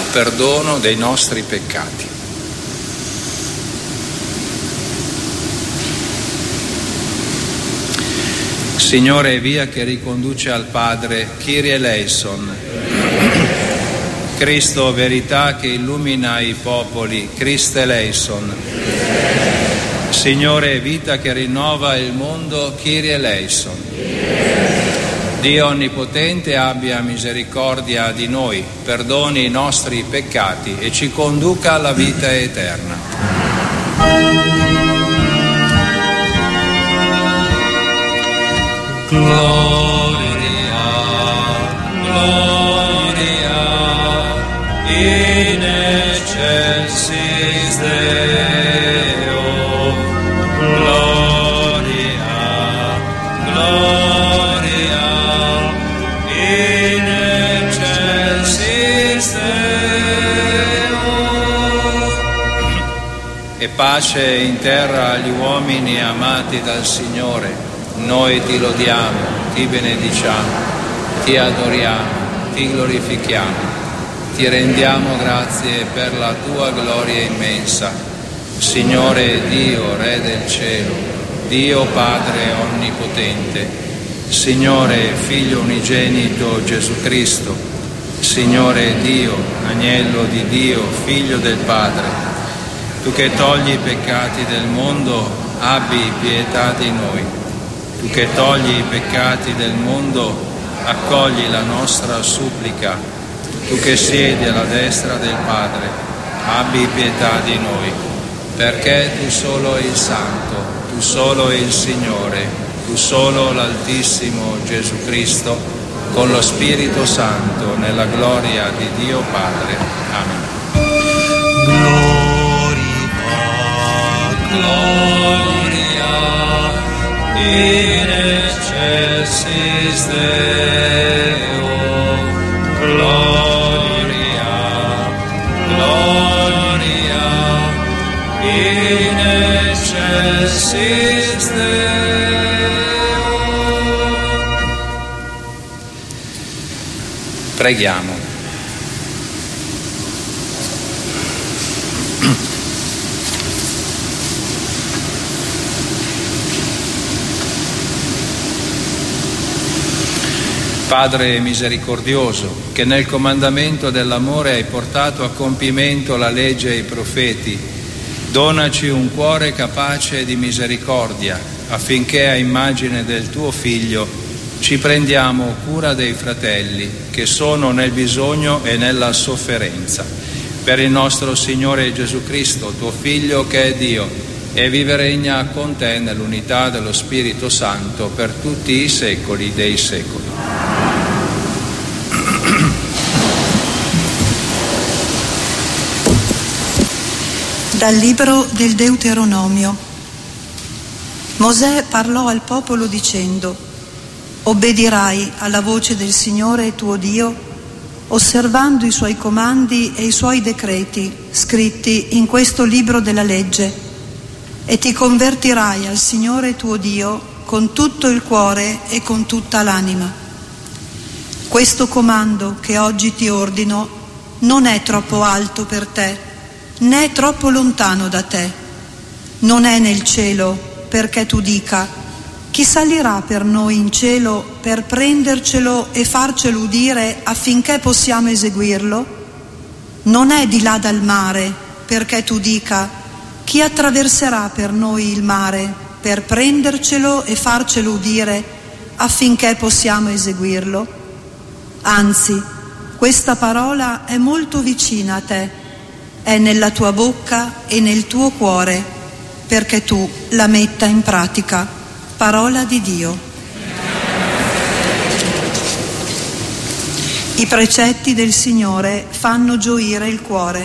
perdono dei nostri peccati. Signore, via che riconduce al Padre, Kyrie eleison. Cristo, verità che illumina i popoli, Christe eleison. Signore, vita che rinnova il mondo, Kyrie eleison. Dio Onnipotente abbia misericordia di noi, perdoni i nostri peccati e ci conduca alla vita eterna. Gloria, gloria, in excelsis Deo. Gloria, gloria, in excelsis Deo. E pace in terra agli uomini amati dal Signore. Noi ti lodiamo, ti benediciamo, ti adoriamo, ti glorifichiamo, ti rendiamo grazie per la tua gloria immensa. Signore Dio, Re del cielo, Dio Padre Onnipotente, Signore Figlio unigenito Gesù Cristo, Signore Dio, Agnello di Dio, Figlio del Padre, tu che togli i peccati del mondo, abbi pietà di noi. Tu che togli i peccati del mondo, accogli la nostra supplica. Tu che siedi alla destra del Padre, abbi pietà di noi, perché tu solo il Santo, tu solo il Signore, tu solo l'Altissimo Gesù Cristo, con lo Spirito Santo, nella gloria di Dio Padre. Amen. Gloria, in excelsis Deo. Gloria, gloria, in excelsis Deo. Preghiamo. Padre misericordioso, che nel comandamento dell'amore hai portato a compimento la legge e i profeti, donaci un cuore capace di misericordia, affinché a immagine del tuo Figlio ci prendiamo cura dei fratelli che sono nel bisogno e nella sofferenza. Per il nostro Signore Gesù Cristo, tuo Figlio che è Dio, e vive e regna con te nell'unità dello Spirito Santo per tutti i secoli dei secoli. Dal libro del Deuteronomio. Mosè parlò al popolo dicendo: obbedirai alla voce del Signore tuo Dio, osservando i suoi comandi e i suoi decreti scritti in questo libro della legge, e ti convertirai al Signore tuo Dio con tutto il cuore e con tutta l'anima. Questo comando che oggi ti ordino non è troppo alto per te, né è troppo lontano da te. Non è nel cielo perché tu dica: chi salirà per noi in cielo per prendercelo e farcelo udire affinché possiamo eseguirlo? Non è di là dal mare perché tu dica: chi attraverserà per noi il mare per prendercelo e farcelo udire affinché possiamo eseguirlo? Anzi, questa parola è molto vicina a te, è nella tua bocca e nel tuo cuore, perché tu la metta in pratica. Parola di Dio. I precetti del Signore fanno gioire il cuore.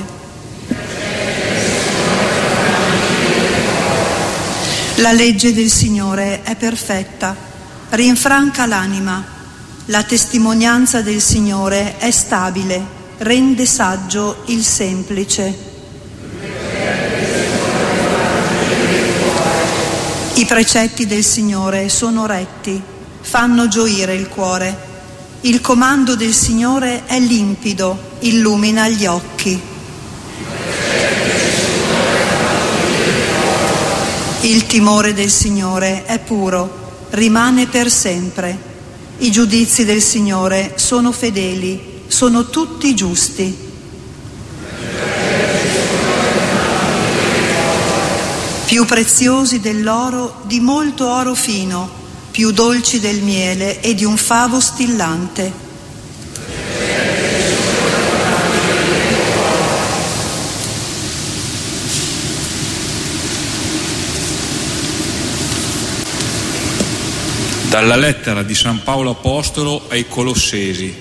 La legge del Signore è perfetta, rinfranca l'anima. La testimonianza del Signore è stabile, rende saggio il semplice. I precetti del Signore sono retti, fanno gioire il cuore. Il comando del Signore è limpido, illumina gli occhi. Il timore del Signore è puro, rimane per sempre. I giudizi del Signore sono fedeli, sono tutti giusti. Più preziosi dell'oro, di molto oro fino, più dolci del miele e di un favo stillante. Dalla lettera di San Paolo Apostolo ai Colossesi.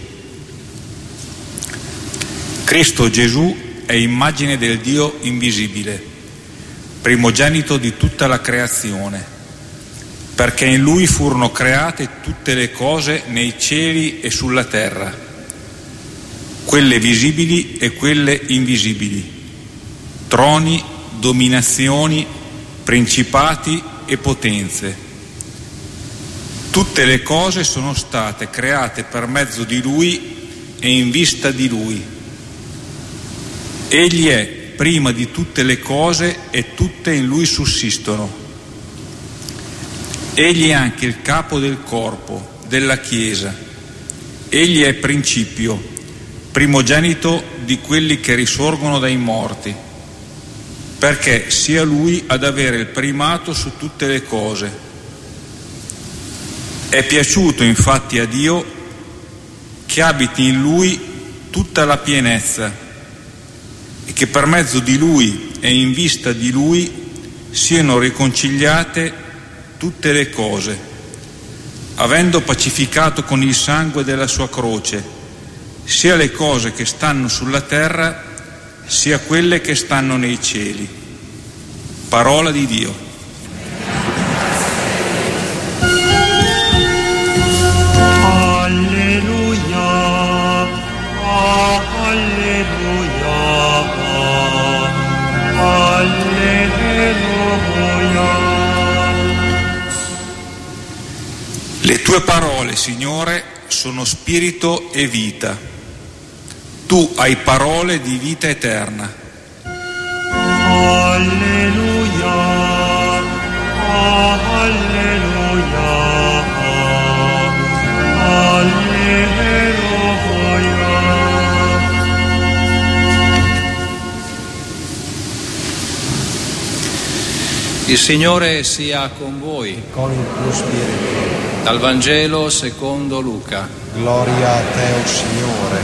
Cristo Gesù è immagine del Dio invisibile, primogenito di tutta la creazione, perché in Lui furono create tutte le cose nei cieli e sulla terra, quelle visibili e quelle invisibili, troni, dominazioni, principati e potenze. Tutte le cose sono state create per mezzo di Lui e in vista di Lui. Egli è prima di tutte le cose e tutte in Lui sussistono. Egli è anche il capo del corpo, della Chiesa. Egli è principio, primogenito di quelli che risorgono dai morti, perché sia Lui ad avere il primato su tutte le cose. È piaciuto infatti a Dio che abiti in Lui tutta la pienezza e che per mezzo di Lui e in vista di Lui siano riconciliate tutte le cose, avendo pacificato con il sangue della sua croce sia le cose che stanno sulla terra sia quelle che stanno nei cieli. Parola di Dio. Le tue parole, Signore, sono spirito e vita. Tu hai parole di vita eterna. Alleluia, alleluia, alleluia. Il Signore sia con voi. Con il tuo spirito. Dal Vangelo secondo Luca. Gloria a te, o Signore.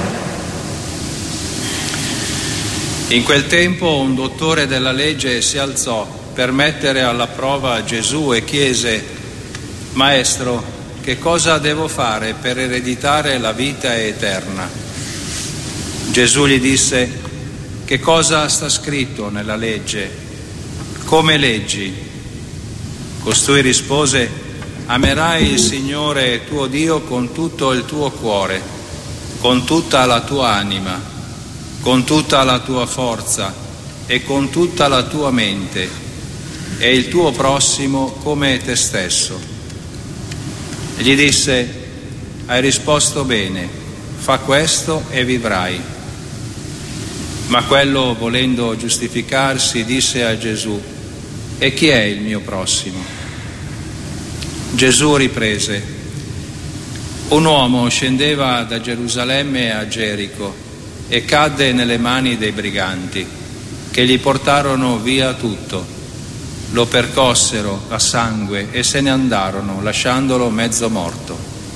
In quel tempo un dottore della legge si alzò per mettere alla prova Gesù e chiese: Maestro, che cosa devo fare per ereditare la vita eterna? Gesù gli disse: che cosa sta scritto nella legge? Come leggi? Costui rispose: amerai il Signore tuo Dio con tutto il tuo cuore, con tutta la tua anima, con tutta la tua forza e con tutta la tua mente, e il tuo prossimo come te stesso. Gli disse: hai risposto bene, fa questo e vivrai. Ma quello, volendo giustificarsi, disse a Gesù: e chi è il mio prossimo? Gesù riprese: un uomo scendeva da Gerusalemme a Gerico e cadde nelle mani dei briganti, che gli portarono via tutto, lo percossero a sangue e se ne andarono, lasciandolo mezzo morto.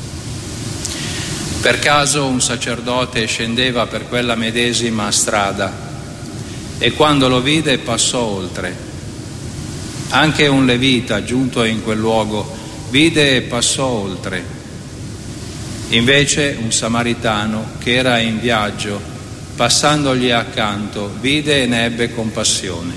Per caso un sacerdote scendeva per quella medesima strada e quando lo vide passò oltre. Anche un levita, giunto in quel luogo, vide e passò oltre. Invece un samaritano che era in viaggio, passandogli accanto, vide e ne ebbe compassione.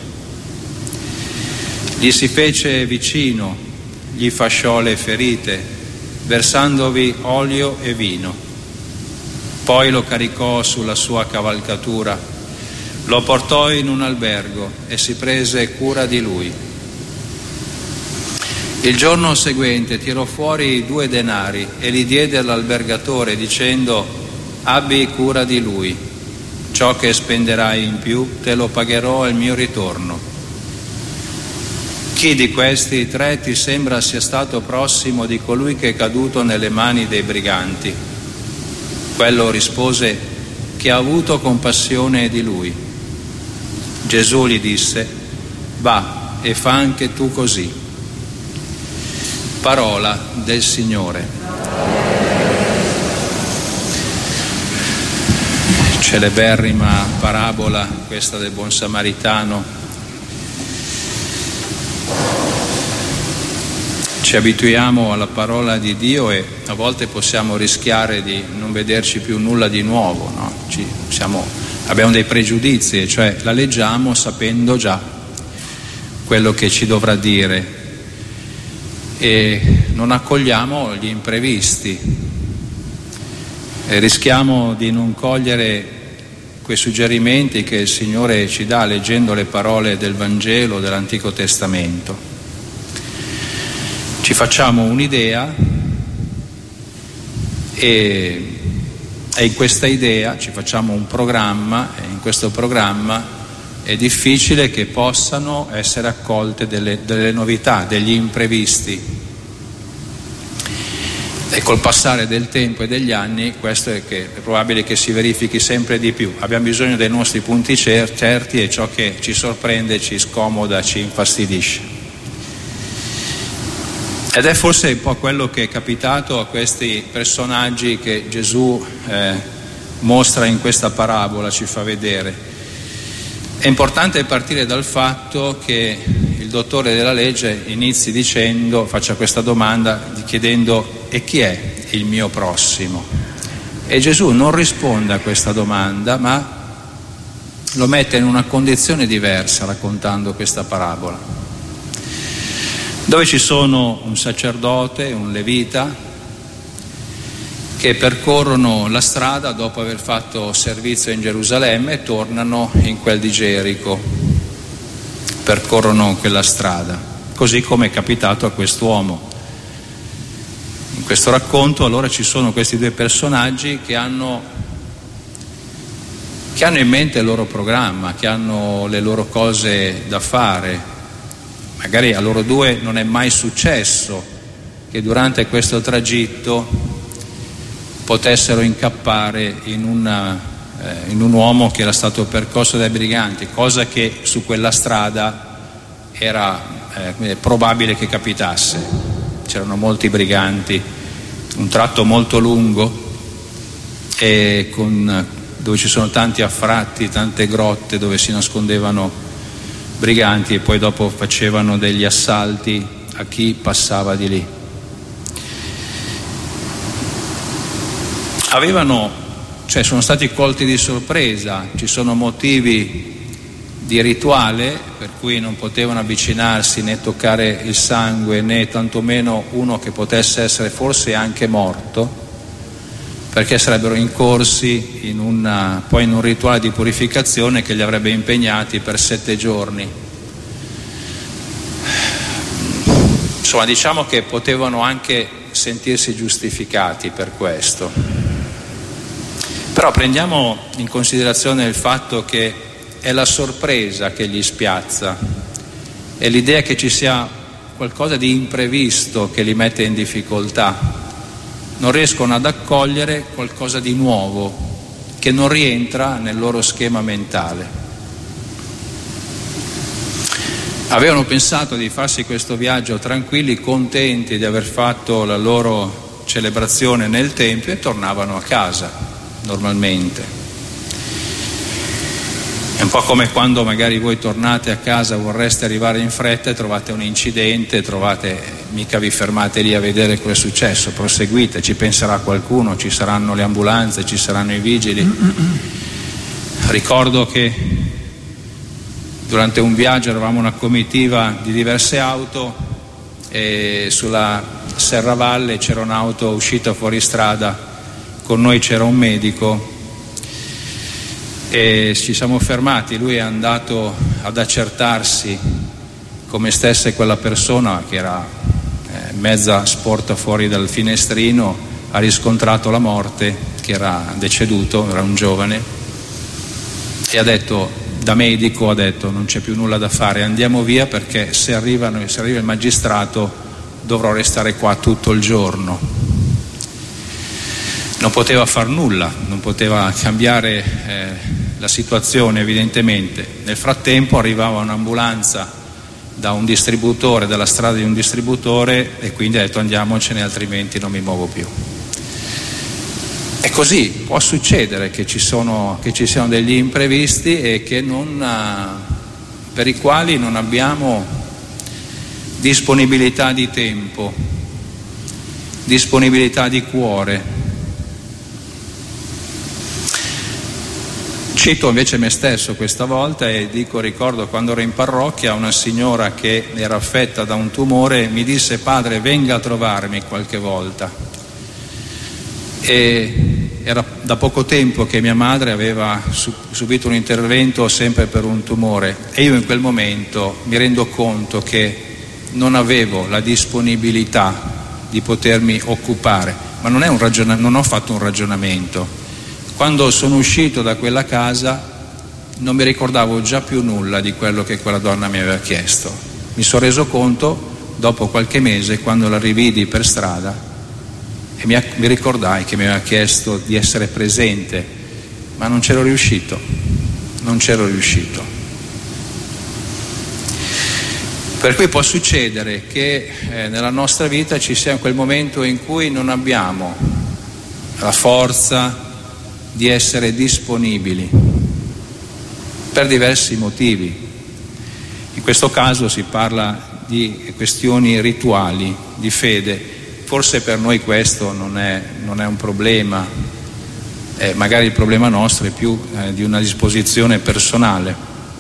Gli si fece vicino, gli fasciò le ferite, versandovi olio e vino. Poi lo caricò sulla sua cavalcatura, lo portò in un albergo e si prese cura di lui. Il giorno seguente tirò fuori 2 denari e li diede all'albergatore dicendo: abbi cura di lui, ciò che spenderai in più te lo pagherò al mio ritorno. Chi di questi 3 ti sembra sia stato prossimo di colui che è caduto nelle mani dei briganti? Quello rispose: chi ha avuto compassione di lui. Gesù gli disse: va e fa anche tu così. Parola del Signore. Celeberrima parabola questa del buon samaritano. Ci abituiamo alla parola di Dio e a volte possiamo rischiare di non vederci più nulla di nuovo, no? Abbiamo dei pregiudizi, cioè la leggiamo sapendo già quello che ci dovrà dire e non accogliamo gli imprevisti e rischiamo di non cogliere quei suggerimenti che il Signore ci dà leggendo le parole del Vangelo dell'Antico Testamento. Ci facciamo un'idea e in questa idea ci facciamo un programma e in questo programma è difficile che possano essere accolte delle novità, degli imprevisti. E col passare del tempo e degli anni questo è probabile che si verifichi sempre di più. Abbiamo bisogno dei nostri punti certi e ciò che ci sorprende, ci scomoda, ci infastidisce. Ed è forse un po' quello che è capitato a questi personaggi che Gesù mostra in questa parabola, ci fa vedere. È importante partire dal fatto che il dottore della legge inizi faccia questa domanda chiedendo: e chi è il mio prossimo? E Gesù non risponde a questa domanda, ma lo mette in una condizione diversa raccontando questa parabola, dove ci sono un sacerdote e un levita che percorrono la strada dopo aver fatto servizio in Gerusalemme e tornano in quel di Gerico, percorrono quella strada, così come è capitato a quest'uomo. In questo racconto allora ci sono questi 2 personaggi che hanno in mente il loro programma, che hanno le loro cose da fare. Magari a loro 2 non è mai successo che durante questo tragitto potessero incappare in un uomo che era stato percorso dai briganti, cosa che su quella strada era probabile che capitasse. C'erano molti briganti, un tratto molto lungo e dove ci sono tanti affratti, tante grotte dove si nascondevano briganti e poi dopo facevano degli assalti a chi passava di lì. Sono stati colti di sorpresa, ci sono motivi di rituale per cui non potevano avvicinarsi né toccare il sangue né tantomeno uno che potesse essere forse anche morto, perché sarebbero incorsi in un rituale di purificazione che li avrebbe impegnati per 7 giorni. Insomma, diciamo che potevano anche sentirsi giustificati per questo. Però prendiamo in considerazione il fatto che è la sorpresa che li spiazza, è l'idea che ci sia qualcosa di imprevisto che li mette in difficoltà. Non riescono ad accogliere qualcosa di nuovo che non rientra nel loro schema mentale. Avevano pensato di farsi questo viaggio tranquilli, contenti di aver fatto la loro celebrazione nel Tempio e tornavano a casa normalmente. È un po' come quando magari voi tornate a casa, vorreste arrivare in fretta e trovate un incidente, mica vi fermate lì a vedere cosa è successo, proseguite, ci penserà qualcuno, ci saranno le ambulanze, ci saranno i vigili. Ricordo che durante un viaggio eravamo una comitiva di diverse auto e sulla Serravalle c'era un'auto uscita fuori strada, con noi c'era un medico e ci siamo fermati. Lui è andato ad accertarsi come stesse quella persona che era mezza sporta fuori dal finestrino, ha riscontrato la morte, che era deceduto, era un giovane, e ha detto, da medico, ha detto: non c'è più nulla da fare, andiamo via, perché se arriva il magistrato dovrò restare qua tutto il giorno. Non poteva far nulla, non poteva cambiare la situazione, evidentemente. Nel frattempo arrivava un'ambulanza da un distributore, dalla strada di un distributore, e quindi ha detto: andiamocene, altrimenti non mi muovo più. E così può succedere che ci siano degli imprevisti e che per i quali non abbiamo disponibilità di tempo, disponibilità di cuore. Cito invece me stesso questa volta e ricordo quando ero in parrocchia, una signora che era affetta da un tumore mi disse: padre, venga a trovarmi qualche volta. E era da poco tempo che mia madre aveva subito un intervento sempre per un tumore, e io in quel momento mi rendo conto che non avevo la disponibilità di potermi occupare, ma non ho fatto un ragionamento. Quando sono uscito da quella casa non mi ricordavo già più nulla di quello che quella donna mi aveva chiesto. Mi sono reso conto dopo qualche mese, quando la rividi per strada, e mi ricordai che mi aveva chiesto di essere presente, ma non c'ero riuscito. Per cui può succedere che nella nostra vita ci sia quel momento in cui non abbiamo la forza di essere disponibili per diversi motivi. In questo caso si parla di questioni rituali, di fede. Forse per noi questo non è un problema, magari il problema nostro è più di una disposizione personale.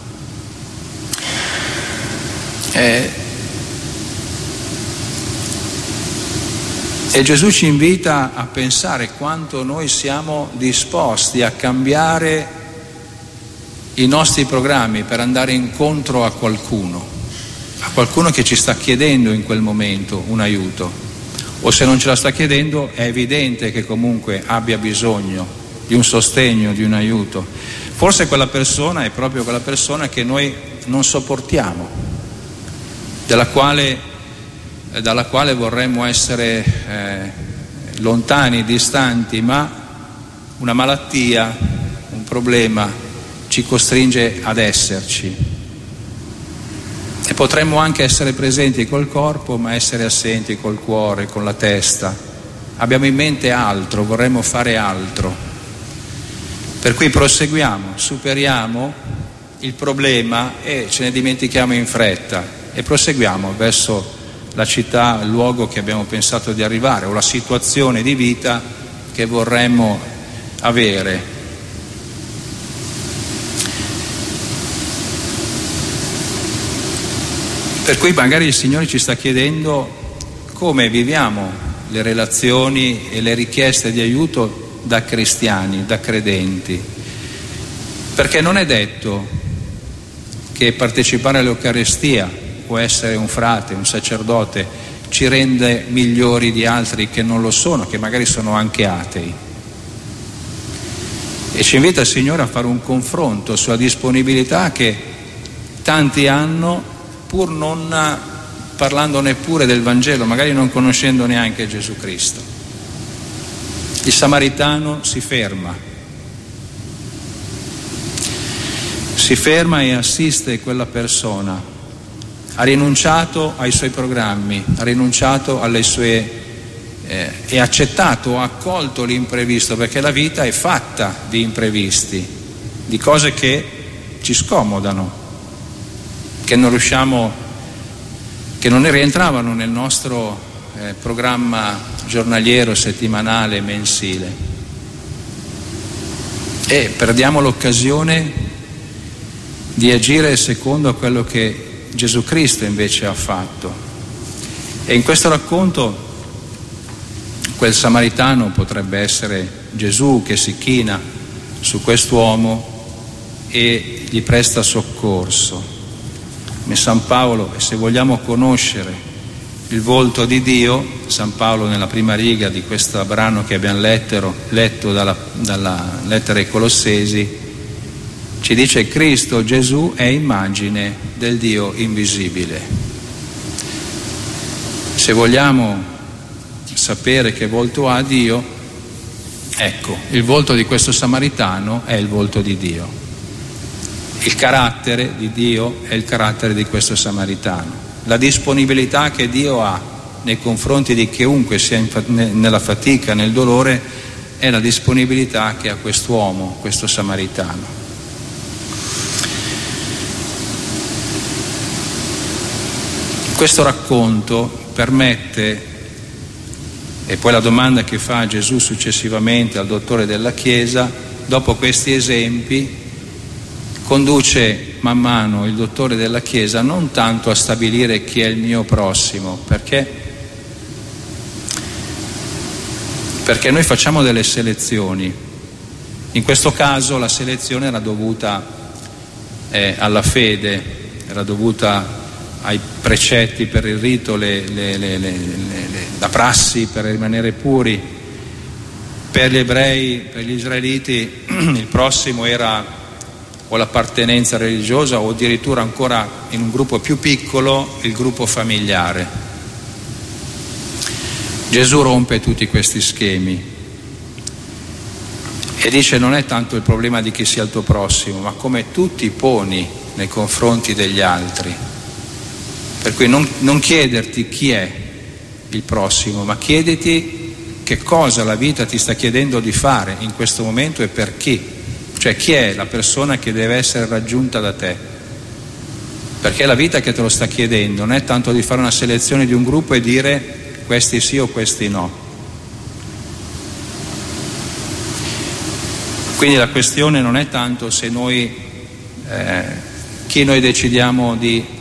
E Gesù ci invita a pensare quanto noi siamo disposti a cambiare i nostri programmi per andare incontro a qualcuno che ci sta chiedendo in quel momento un aiuto. O se non ce la sta chiedendo, è evidente che comunque abbia bisogno di un sostegno, di un aiuto. Forse quella persona è proprio quella persona che noi non sopportiamo, dalla quale vorremmo essere lontani, distanti, ma una malattia, un problema ci costringe ad esserci. E potremmo anche essere presenti col corpo, ma essere assenti col cuore, con la testa. Abbiamo in mente altro, vorremmo fare altro. Per cui proseguiamo, superiamo il problema e ce ne dimentichiamo in fretta e proseguiamo verso la città, il luogo che abbiamo pensato di arrivare, o la situazione di vita che vorremmo avere. Per cui magari il Signore ci sta chiedendo come viviamo le relazioni e le richieste di aiuto da cristiani, da credenti, perché non è detto che partecipare all'Eucaristia o essere un frate, un sacerdote ci rende migliori di altri che non lo sono, che magari sono anche atei. E ci invita il Signore a fare un confronto sulla disponibilità che tanti hanno, pur non parlando neppure del Vangelo, magari non conoscendo neanche Gesù Cristo. Il samaritano si ferma e assiste quella persona. Ha rinunciato ai suoi programmi, ha rinunciato alle sue e accettato, ha accolto l'imprevisto, perché la vita è fatta di imprevisti, di cose che ci scomodano, che non rientravano nel nostro programma giornaliero, settimanale, mensile, e perdiamo l'occasione di agire secondo quello che Gesù Cristo invece ha fatto. E in questo racconto quel samaritano potrebbe essere Gesù che si china su quest'uomo e gli presta soccorso. San Paolo, se vogliamo conoscere il volto di Dio. San Paolo nella prima riga di questo brano che abbiamo letto dalla lettera ai Colossesi ci dice: Cristo Gesù è immagine del Dio invisibile. Se vogliamo sapere che volto ha Dio, ecco, il volto di questo samaritano è il volto di Dio. Il carattere di Dio è il carattere di questo samaritano. La disponibilità che Dio ha nei confronti di chiunque sia nella fatica, nel dolore, è la disponibilità che ha quest'uomo, questo samaritano. Questo racconto permette, e poi la domanda che fa Gesù successivamente al dottore della Chiesa, dopo questi esempi, conduce man mano il dottore della Chiesa non tanto a stabilire chi è il mio prossimo, perché noi facciamo delle selezioni. In questo caso la selezione era dovuta alla fede, era dovuta ai precetti per il rito, la prassi per rimanere puri. Per gli ebrei, per gli israeliti, il prossimo era o l'appartenenza religiosa o addirittura ancora in un gruppo più piccolo il gruppo familiare. Gesù rompe tutti questi schemi e dice: non è tanto il problema di chi sia il tuo prossimo, ma come tu ti poni nei confronti degli altri. Per cui non chiederti chi è il prossimo, ma chiediti che cosa la vita ti sta chiedendo di fare in questo momento e per chi. Cioè, chi è la persona che deve essere raggiunta da te? Perché la vita che te lo sta chiedendo non è tanto di fare una selezione di un gruppo e dire questi sì o questi no. Quindi la questione non è tanto se chi noi decidiamo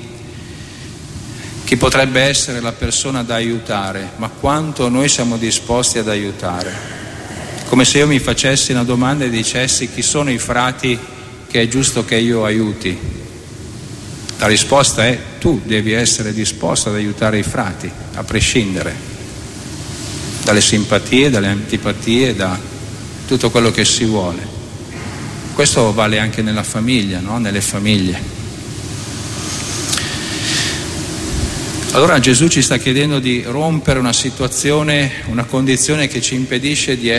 chi potrebbe essere la persona da aiutare, ma quanto noi siamo disposti ad aiutare. Come se io mi facessi una domanda e dicessi: chi sono i frati che è giusto che io aiuti? La risposta è: tu devi essere disposto ad aiutare i frati, a prescindere dalle simpatie, dalle antipatie, da tutto quello che si vuole. Questo vale anche nella famiglia, no? Nelle famiglie. Allora Gesù ci sta chiedendo di rompere una situazione, una condizione che ci impedisce di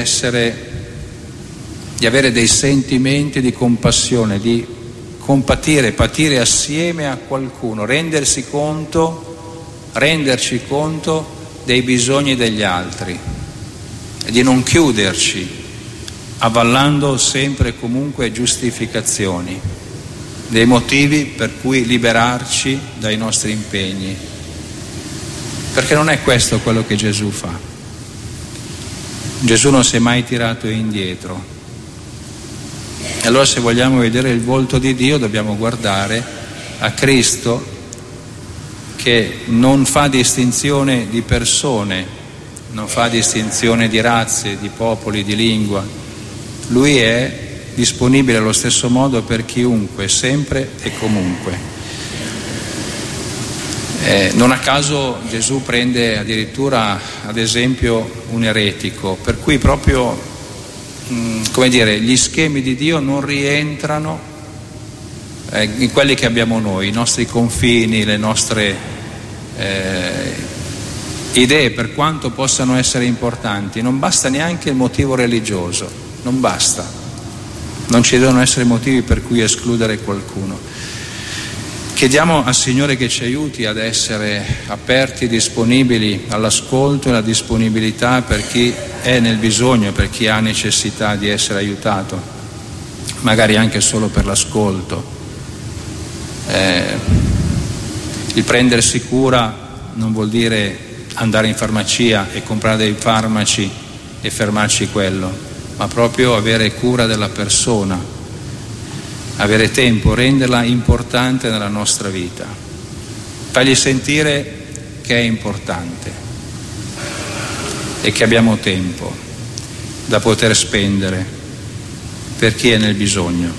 avere dei sentimenti di compassione, di compatire, patire assieme a qualcuno, renderci conto dei bisogni degli altri e di non chiuderci, avvallando sempre e comunque giustificazioni, dei motivi per cui liberarci dai nostri impegni. Perché non è questo quello che Gesù fa. Gesù non si è mai tirato indietro. E allora, se vogliamo vedere il volto di Dio, dobbiamo guardare a Cristo, che non fa distinzione di persone, non fa distinzione di razze, di popoli, di lingua. Lui è disponibile allo stesso modo per chiunque, sempre e comunque. Non a caso Gesù prende addirittura ad esempio un eretico, per cui proprio gli schemi di Dio non rientrano in quelli che abbiamo noi, i nostri confini, le nostre idee, per quanto possano essere importanti. Non basta neanche il motivo religioso, non basta, non ci devono essere motivi per cui escludere qualcuno. Chiediamo al Signore che ci aiuti ad essere aperti, disponibili all'ascolto e alla disponibilità per chi è nel bisogno, per chi ha necessità di essere aiutato, magari anche solo per l'ascolto. Il prendersi cura non vuol dire andare in farmacia e comprare dei farmaci e fermarci quello, ma proprio avere cura della persona, avere tempo, renderla importante nella nostra vita, fargli sentire che è importante e che abbiamo tempo da poter spendere per chi è nel bisogno.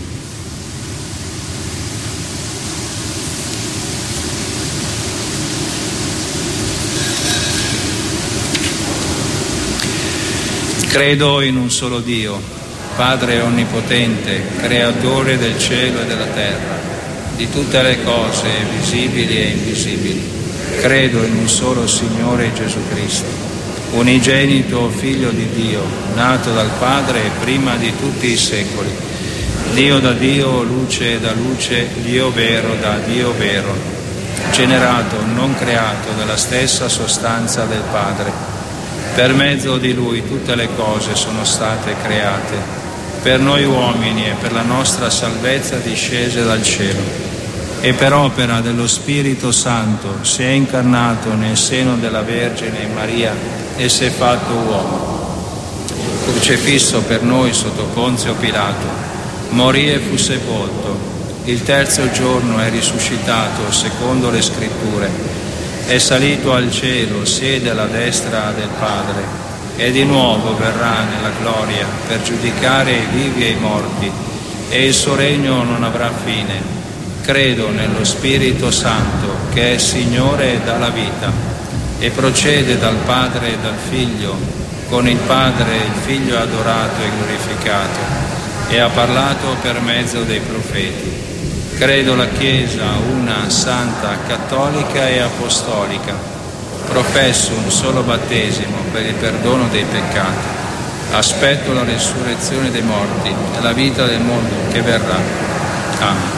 Credo in un solo Dio, Padre onnipotente, creatore del cielo e della terra, di tutte le cose visibili e invisibili. Credo in un solo Signore Gesù Cristo, unigenito Figlio di Dio, nato dal Padre prima di tutti i secoli, Dio da Dio, luce da luce, Dio vero da Dio vero, generato, non creato, dalla stessa sostanza del Padre. Per mezzo di Lui tutte le cose sono state create, per noi uomini e per la nostra salvezza discese dal cielo, e per opera dello Spirito Santo si è incarnato nel seno della Vergine Maria e si è fatto uomo. Crocifisso per noi sotto Ponzio Pilato, morì e fu sepolto. Il terzo giorno è risuscitato secondo le Scritture. È salito al cielo, siede alla destra del Padre e di nuovo verrà nella gloria per giudicare i vivi e i morti, e il suo regno non avrà fine. Credo nello Spirito Santo, che è Signore e dà la vita, e procede dal Padre e dal Figlio. Con il Padre il Figlio è adorato e glorificato, e ha parlato per mezzo dei profeti. Credo la Chiesa, una, santa, cattolica e apostolica. Professo un solo battesimo per il perdono dei peccati. Aspetto la resurrezione dei morti e la vita del mondo che verrà. Amen.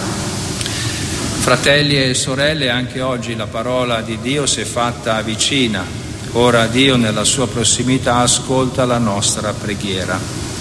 Fratelli e sorelle, anche oggi la parola di Dio si è fatta vicina. Ora Dio nella sua prossimità ascolta la nostra preghiera.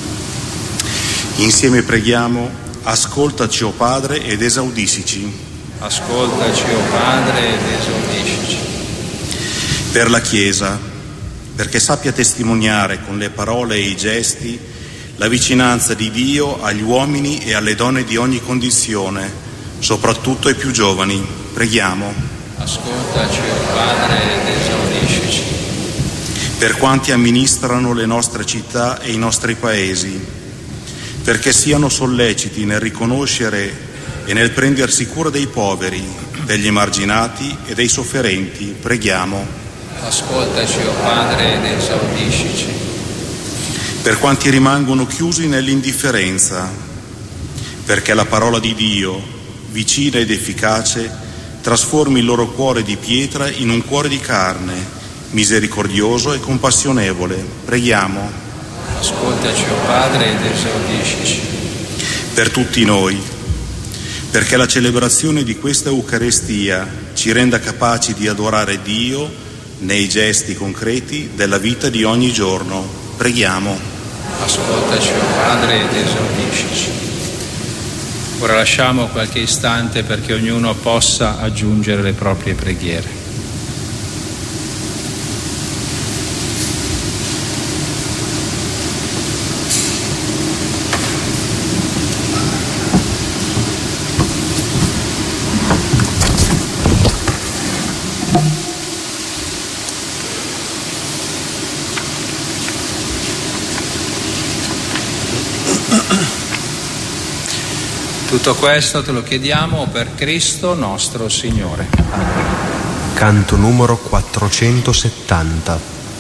Insieme preghiamo: ascoltaci, o Padre, ed esaudiscici. Ascoltaci, o Padre, ed esaudiscici. Per la Chiesa, perché sappia testimoniare con le parole e i gesti la vicinanza di Dio agli uomini e alle donne di ogni condizione, soprattutto ai più giovani. Preghiamo. Ascoltaci, o Padre, ed esaudiscici. Per quanti amministrano le nostre città e i nostri paesi, perché siano solleciti nel riconoscere e nel prendersi cura dei poveri, degli emarginati e dei sofferenti. Preghiamo. Ascoltaci, o Padre, ed esaudiscici. Per quanti rimangono chiusi nell'indifferenza, perché la parola di Dio, vicina ed efficace, trasformi il loro cuore di pietra in un cuore di carne, misericordioso e compassionevole. Preghiamo. Ascoltaci, o Padre, ed esaudiscici. Per tutti noi, perché la celebrazione di questa Eucaristia ci renda capaci di adorare Dio nei gesti concreti della vita di ogni giorno. Preghiamo. Ascoltaci, o Padre, ed esaudiscici. Ora lasciamo qualche istante perché ognuno possa aggiungere le proprie preghiere. Tutto questo te lo chiediamo per Cristo nostro Signore. Canto numero 470.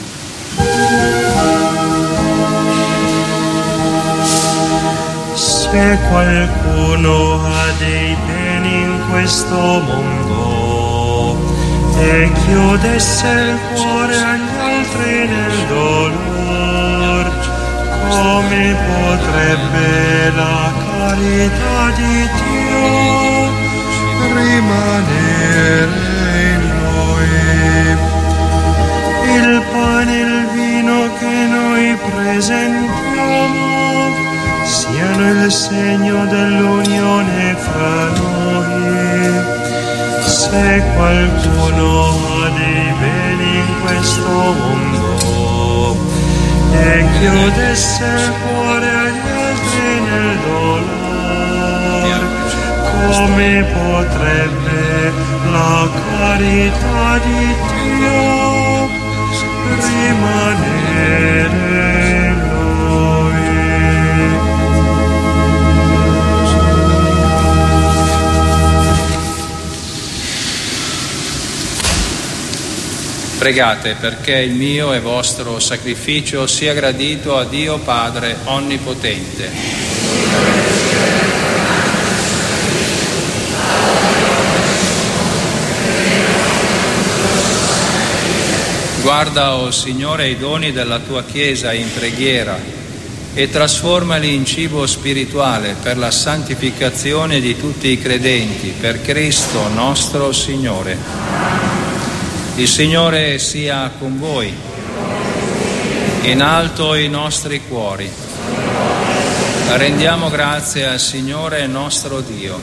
Se qualcuno ha dei beni in questo mondo e chiudesse il cuore agli altri nel dolore, come potrebbe la carità di Dio rimanere in noi? Il pane e il vino che noi presentiamo siano il segno dell'unione fra noi. Se qualcuno ha dei beni in questo mondo e chiudesse il cuore agli altri nel dolore, come potrebbe la carità di Dio rimanere in noi? Pregate perché il mio e vostro sacrificio sia gradito a Dio Padre Onnipotente. Guarda, o Signore, i doni della tua Chiesa in preghiera e trasformali in cibo spirituale per la santificazione di tutti i credenti, per Cristo nostro Signore. Il Signore sia con voi, in alto i nostri cuori. Rendiamo grazie al Signore nostro Dio.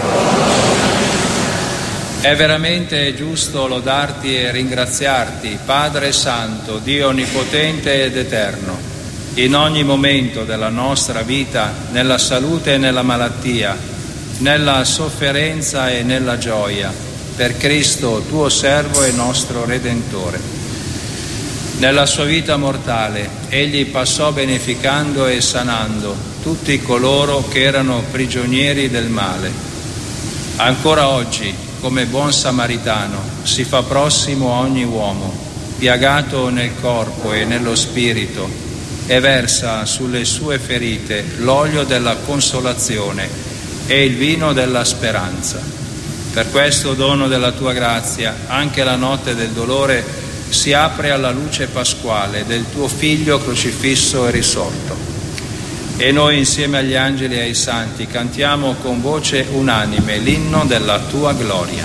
È veramente giusto lodarti e ringraziarti, Padre Santo, Dio Onnipotente ed Eterno, in ogni momento della nostra vita, nella salute e nella malattia, nella sofferenza e nella gioia, per Cristo, tuo servo e nostro Redentore. Nella sua vita mortale, egli passò beneficando e sanando tutti coloro che erano prigionieri del male. Ancora oggi, come buon samaritano, si fa prossimo a ogni uomo, piagato nel corpo e nello spirito, e versa sulle sue ferite l'olio della consolazione e il vino della speranza. Per questo dono della tua grazia, anche la notte del dolore si apre alla luce pasquale del tuo Figlio crocifisso e risorto. E noi, insieme agli angeli e ai santi, cantiamo con voce unanime l'inno della tua gloria.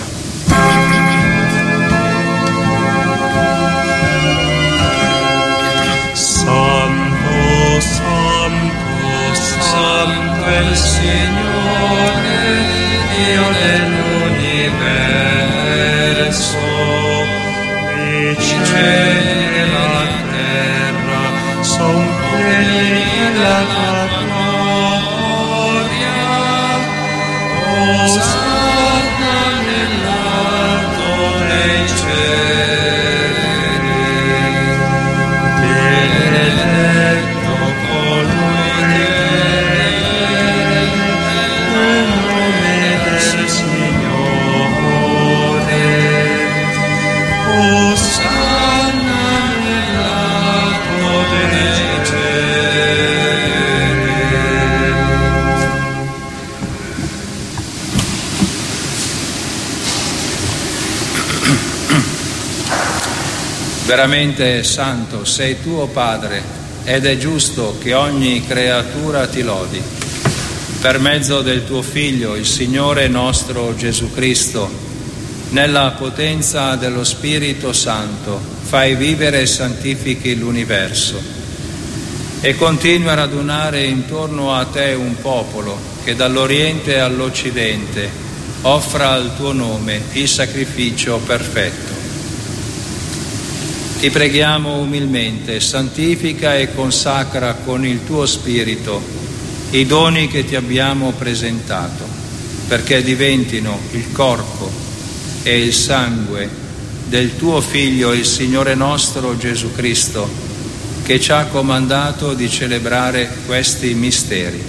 Santo, santo, santo è il Signore, Dio dell'universo. I cieli e la terra son pieni della tua gloria. Osanna nell'alto dei cieli. Benedetto colui che nel nome del Signore. Osanna nell'alto dei cieli. Veramente santo sei tu, o Padre, ed è giusto che ogni creatura ti lodi. Per mezzo del tuo Figlio, il Signore nostro Gesù Cristo, nella potenza dello Spirito Santo, fai vivere e santifichi l'universo e continui a radunare intorno a te un popolo che dall'Oriente all'Occidente offra al tuo nome il sacrificio perfetto. Ti preghiamo umilmente, santifica e consacra con il tuo Spirito i doni che ti abbiamo presentato, perché diventino il corpo e il sangue del tuo Figlio, il Signore nostro Gesù Cristo, che ci ha comandato di celebrare questi misteri.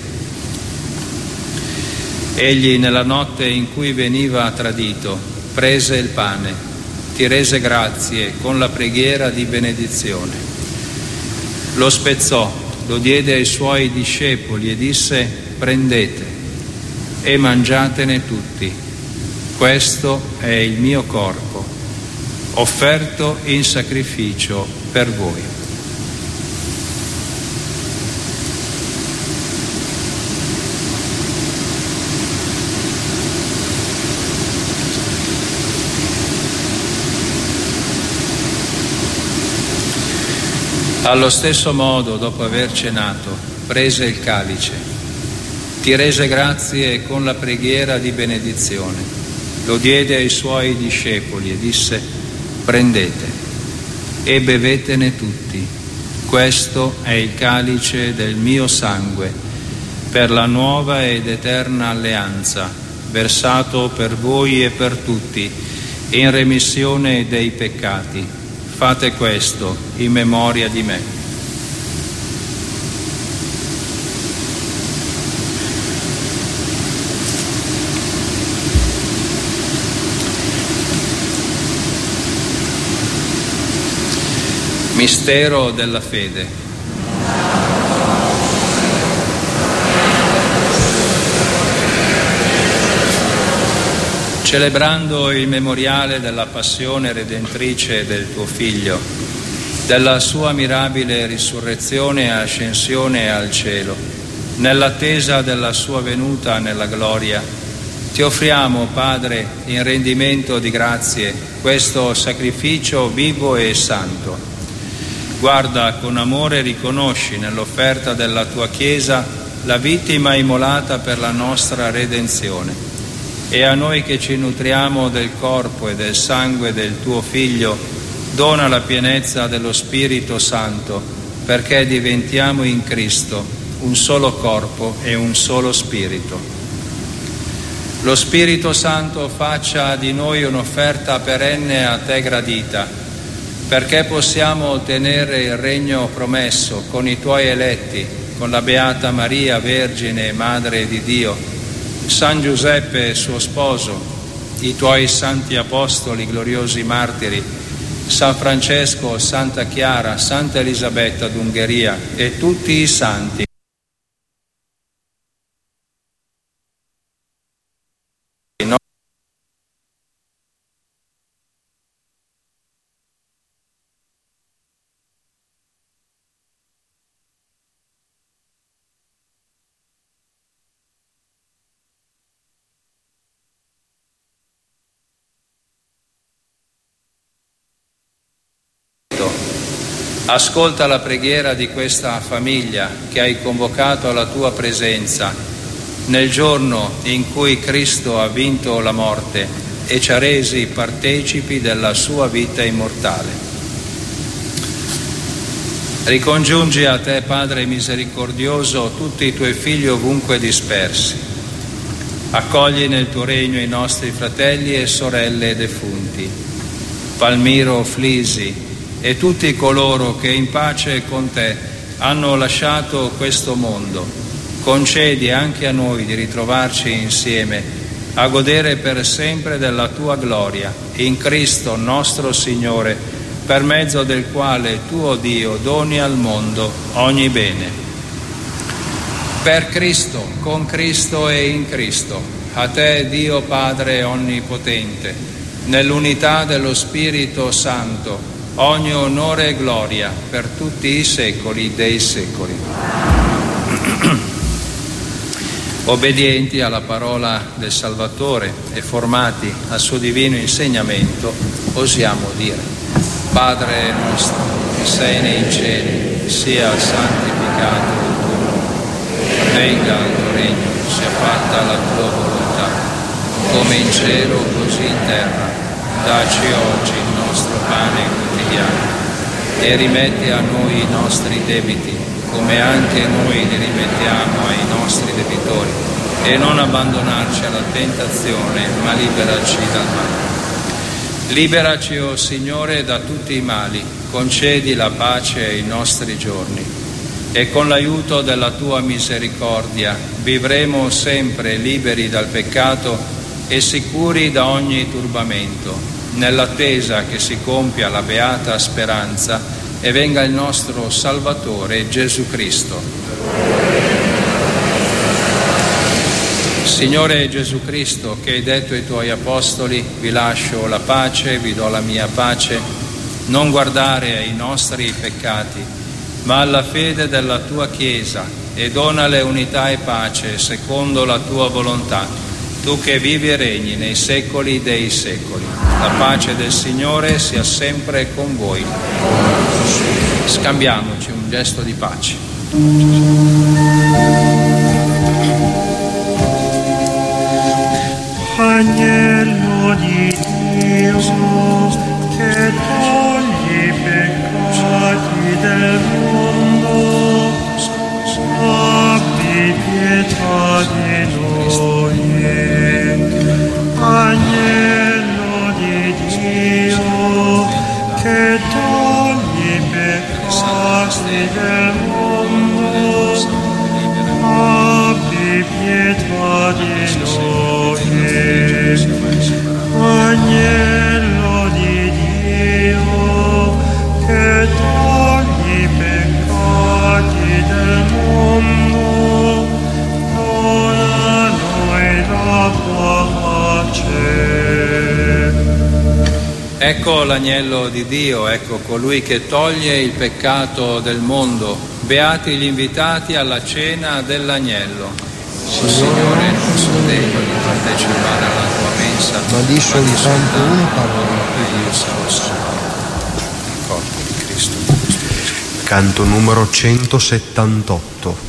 Egli, nella notte in cui veniva tradito, prese il pane, ti rese grazie con la preghiera di benedizione. Lo spezzò, lo diede ai suoi discepoli e disse: prendete e mangiatene tutti. Questo è il mio corpo, offerto in sacrificio per voi. Allo stesso modo, dopo aver cenato, prese il calice, ti rese grazie con la preghiera di benedizione, lo diede ai suoi discepoli e disse: prendete e bevetene tutti, questo è il calice del mio sangue, per la nuova ed eterna alleanza, versato per voi e per tutti, in remissione dei peccati. Fate questo in memoria di me. Mistero della fede. Celebrando il memoriale della passione redentrice del tuo Figlio, della sua mirabile risurrezione e ascensione al cielo, nell'attesa della sua venuta nella gloria, ti offriamo, Padre, in rendimento di grazie, questo sacrificio vivo e santo. Guarda con amore e riconosci nell'offerta della tua Chiesa la vittima immolata per la nostra redenzione. E a noi che ci nutriamo del corpo e del sangue del tuo Figlio, dona la pienezza dello Spirito Santo, perché diventiamo in Cristo un solo corpo e un solo Spirito. Lo Spirito Santo faccia di noi un'offerta perenne a te gradita, perché possiamo ottenere il regno promesso con i tuoi eletti, con la Beata Maria, Vergine e Madre di Dio, San Giuseppe suo sposo, i tuoi santi apostoli, gloriosi martiri, San Francesco, Santa Chiara, Santa Elisabetta d'Ungheria e tutti i santi. Ascolta la preghiera di questa famiglia che hai convocato alla tua presenza nel giorno in cui Cristo ha vinto la morte e ci ha resi partecipi della sua vita immortale. Ricongiungi a te, Padre misericordioso, tutti i tuoi figli ovunque dispersi. Accogli nel tuo regno i nostri fratelli e sorelle defunti, Palmiro Flisi, e tutti coloro che in pace con te hanno lasciato questo mondo. Concedi anche a noi di ritrovarci insieme a godere per sempre della tua gloria in Cristo nostro Signore, per mezzo del quale tuo Dio doni al mondo ogni bene. Per Cristo, con Cristo e in Cristo, a te Dio Padre Onnipotente, nell'unità dello Spirito Santo, ogni onore e gloria per tutti i secoli dei secoli. Obbedienti alla parola del Salvatore e formati al suo divino insegnamento, osiamo dire: Padre nostro che sei nei cieli, sia santificato il tuo nome, venga il tuo regno, sia fatta la tua volontà, come in cielo così in terra. Dacci oggi il nostro pane quotidiano e rimetti a noi i nostri debiti, come anche noi li rimettiamo ai nostri debitori, e non abbandonarci alla tentazione, ma liberaci dal male. Liberaci, o Signore, da tutti i mali, concedi la pace ai nostri giorni, e con l'aiuto della tua misericordia vivremo sempre liberi dal peccato e sicuri da ogni turbamento, nell'attesa che si compia la beata speranza e venga il nostro Salvatore Gesù Cristo. Signore Gesù Cristo, che hai detto ai tuoi apostoli: vi lascio la pace, vi do la mia pace, non guardare ai nostri peccati, ma alla fede della tua Chiesa, e donale unità e pace secondo la tua volontà, tu che vivi e regni nei secoli dei secoli. La pace del Signore sia sempre con voi. Scambiamoci un gesto di pace. Agnello di Dio, che togli i peccati del mondo, abbi pietà di noi. Agnello di Dio, che togli i peccati del mondo, abbi pietà di noi. Agnello di Dio, che togli Ecco l'agnello di Dio, ecco colui che toglie il peccato del mondo. Beati gli invitati alla cena dell'agnello. Signore, non sono degno di partecipare alla tua mensa, ma di soltanto una parola e io sarò salvato. Il corpo di Cristo. Canto numero 178.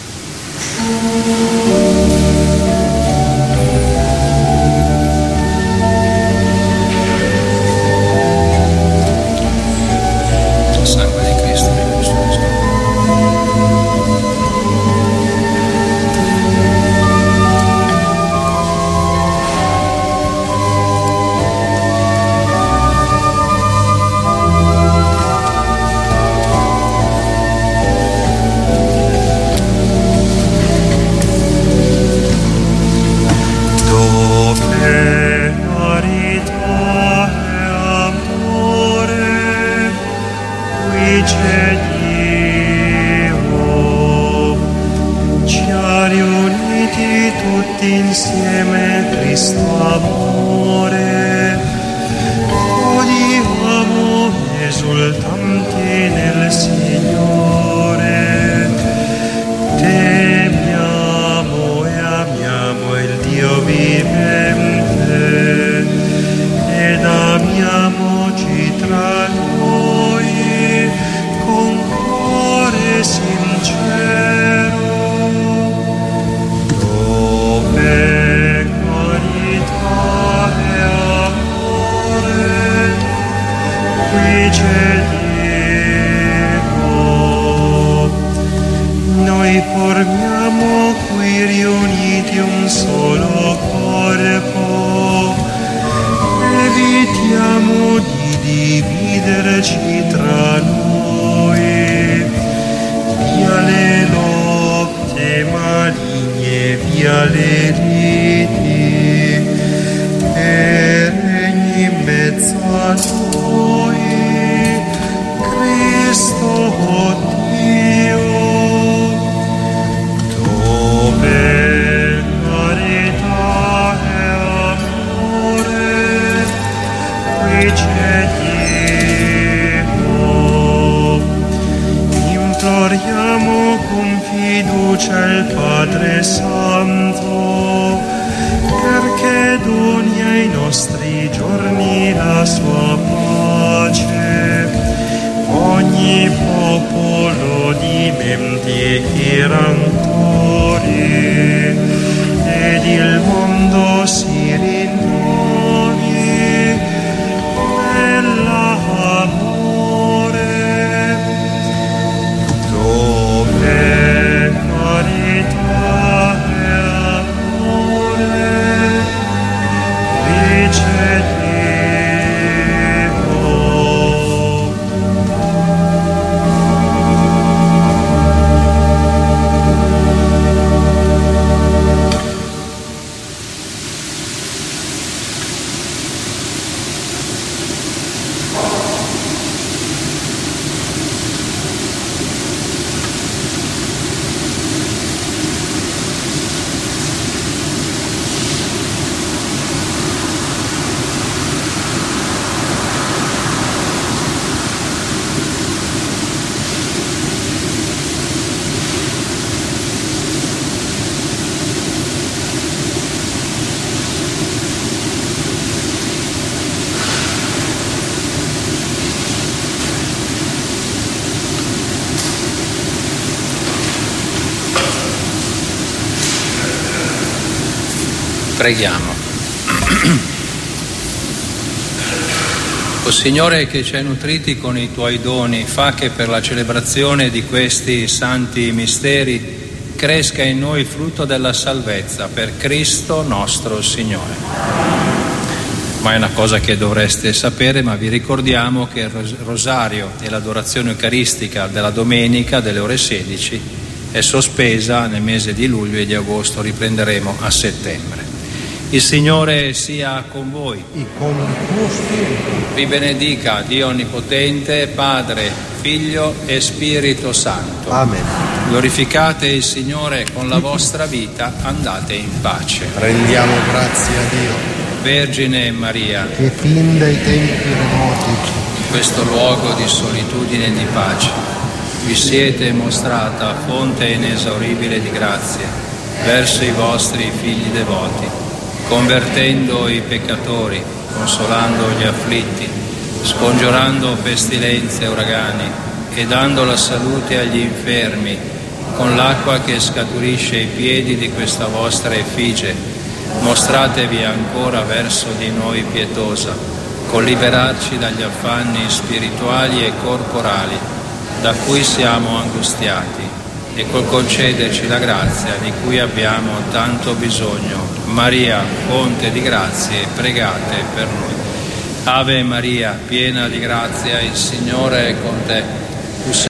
Preghiamo. O Signore, che ci hai nutriti con i tuoi doni, fa che per la celebrazione di questi santi misteri cresca in noi il frutto della salvezza, per Cristo nostro Signore. Ma è una cosa che dovreste sapere, ma vi ricordiamo che il rosario e l'adorazione eucaristica della domenica delle ore 16 è sospesa nel mese di luglio e di agosto, riprenderemo a settembre. Il Signore sia con voi. E con il tuo spirito. Vi benedica Dio Onnipotente, Padre, Figlio e Spirito Santo. Amen. Glorificate il Signore con la vostra vita, andate in pace. Rendiamo grazie a Dio. Vergine Maria, che fin dai tempi remoti, in questo luogo di solitudine e di pace, vi siete mostrata fonte inesauribile di grazie verso i vostri figli devoti, convertendo i peccatori, consolando gli afflitti, scongiurando pestilenze e uragani e dando la salute agli infermi con l'acqua che scaturisce ai piedi di questa vostra effigie. Mostratevi ancora verso di noi pietosa, col liberarci dagli affanni spirituali e corporali da cui siamo angustiati e col concederci la grazia di cui abbiamo tanto bisogno. Maria, fonte di grazie, pregate per noi. Ave Maria, piena di grazia, il Signore è con te.